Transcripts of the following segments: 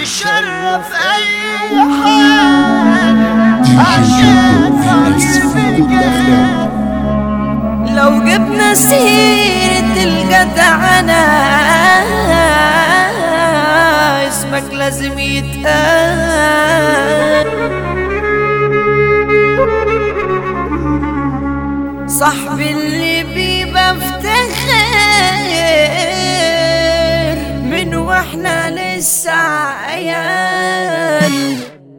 تشرف اي حال عشان صاير بالجاه. لو جبنا سيرة الجدعنة اسمك لازم يتقال. صاحبي اللي بيبقى افتخر من واحنا لسه عيال،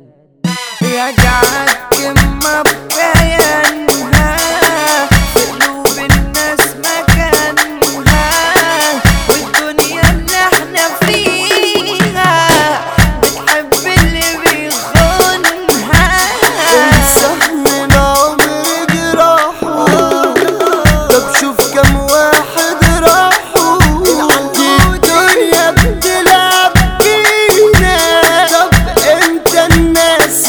يجعل كلمة بكيانها في قلوب الناس مكانها، والدنيا اللي احنا فيها بتحب اللي بيخونها. انسان من عمر جراحه، طب شوف كم واحد راحوا. الدنيا بتلعب بينا، طب امتى الناس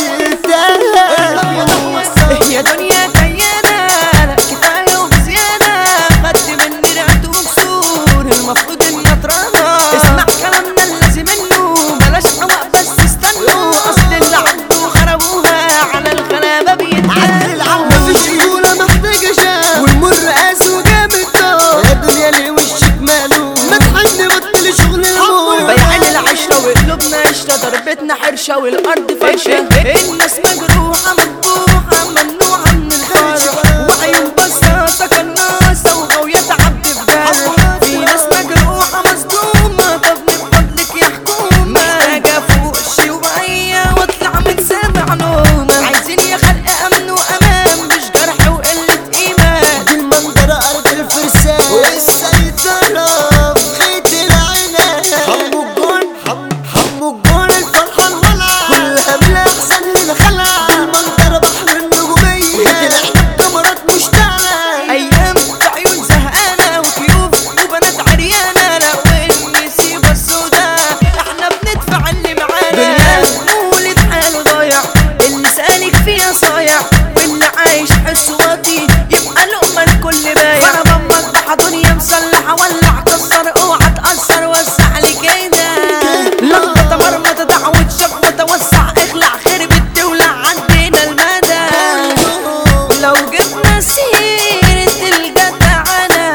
ارتاحت؟ يا دنيا كيانة كفاية وبزيادة، خدت مني رعت وكسور المفروض اني اتراضى. اسمع كلامنا اللازم منه، بلاش حواق بس استنوا، اصل اللي عدوا خربوها على الغلابة بيتعدوا. مفيش رجولة محتاجة شاه، والمر قاس وجامد نار. يا دنيا ليه وشك ماله؟ ما تحن بطل شغل المور. بيعين العشرة وقلوبنا قشرة، ضربتنا حرشة والأرض فرشة. الناس مجروحة مذبوحة ممنوعة من الفرح، وعيون بصاصة قناصة وغاوية عبد في جرح. في ناس مجروحة مظلومة، طب من فضلك يا حكومة محتاجة فوق شوية واطلع من سابع نومة. عايزين يا خلق أمن وأمان، مش جرح وقلة إيمان. دي المنظرة أرض الفرسان والسيطرة في خيط العنان. حمو الجون حمو الجون الفرحان ولع، كلها بلا أحسن من خلع. المنظرة بحر النجومية، العنب كاميرات مشتعلة. أيام عيون زهقانة وكيوف وبنات عريانة، لو النسيبة السوداء احنا بندفع اللي معانا. مولد حاله ضايع، اللي سالك فيها صايع، واللي عايش حسه واطي يبقى لقمة الكل بايع. خربان مذبحة دنيا مسلحة، ولع كسر اوعى تأثر، وسع لي كده لخبطة مرمطة دعوة شكوى توسع اخلع خرب الدولة عدينا المدى. لو جبنا سيرة الجدعنة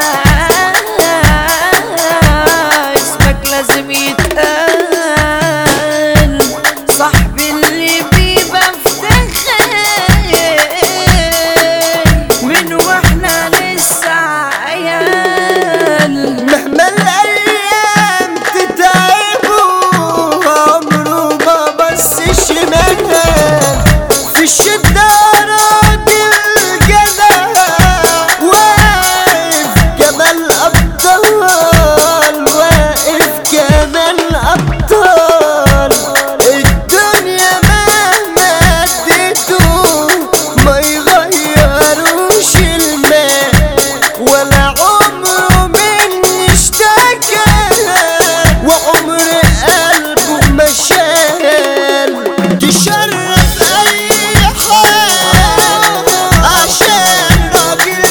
اسمك لازم يتقال. صاحبي اللي بيبقى افتخر من واحنا لسه عيال. مهما الأيام تتعبوا عمره ما بص شمال. في الشدة راضي الجدع، واقف جمال أبطال، واقف جمال أبطال. الدنيا مهما اديتوا ما يغيروش الماء، ولا عمره من اشتكى، وعمر قلبه ما شال. تشرف اي حال عشان راجل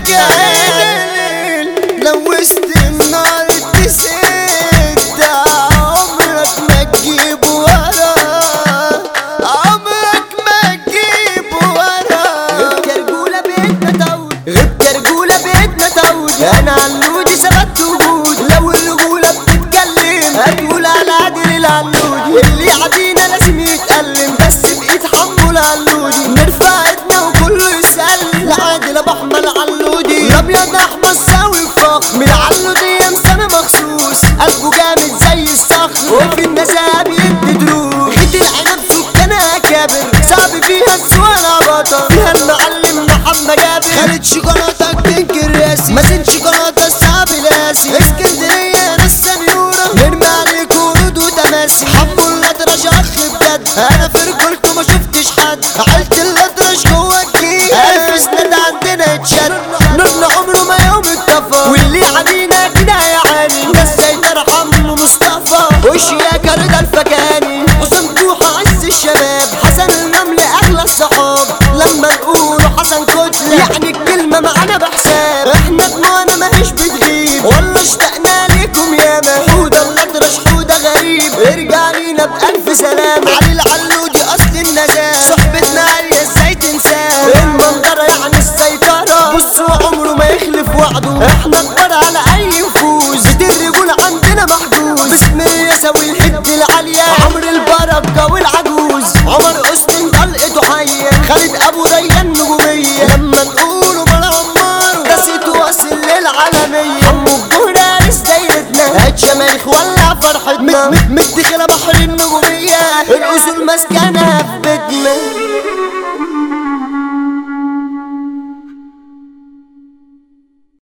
بجال. لو وسط النار تسد عمرك ما تجيب وراه، عمرك ما تجيب وراه. غبت رجولة بيتنا تعود، غبت رجولة بيتنا تعود. انا علودي ثبت وجود، لو الرجولة بتتكلم هتقول على عادل العلودي. اللي عادينا لازم يتألم، بس بإيد حمو العلودي. نرفع ايدنا وكله يسأل لعادل ابو احمد علودي. الابيض احمد ساوي فخر من العلودي مسامي مخصوص، قلبه جامد زي الصخر، وفي النزاهة بيدي دروس. خيط العنب سكانها كابر، صعب فيها السوالة بطل، فيها المعلم محمد جابر. خالد شوكولاتة تنكر راسي، مازن شوكولاتة الصعب القاسي. اسكندرية ناس سنيورة، نرمي عليك ورود وتماسي. حبوا الأطرش أخ بجد، أنا في رجولته ما شفتش حد. عيلة الأطرش جوا الجيل، ألف سند عندنا يتشد. نورنا عمره ما يوم اتطفى، واللي علينا كده هيعاني. بس سيطر حمو مصطفى، وشياكة رضا الفكاني، وصندوحة عز الشباب. حسن النمل أغلى الصحاب، لما نقولوا حسن كتلة يعني الكلمة معانا بحساب. احنا دموعنا ماهيش بتغيب، والله اشتقنا ليكم ياما. حودة الأطرش حودة غريب، ارجع لينا بألف سلام علي العلودي اصل النزاهة صحبتنا عالية ازاي تنساه المنظرة يعني السيطرة بصوا عمره ما يخلف وعده احنا كبار على اي نفوذ بيت الرجولة عندنا محجوز باسم يساوي الحد العالية عمرو البركة والعجوز عمر حسني طلقته حية خالد ابو ريان نجومية لما نقوله بلا عمار راسيته واصل للعالمية عمو الجهرارس دايرتنا هات شماريخ ولع فرحتنا مدخلة بحر النجومية الأصول مسكنة في بيتنا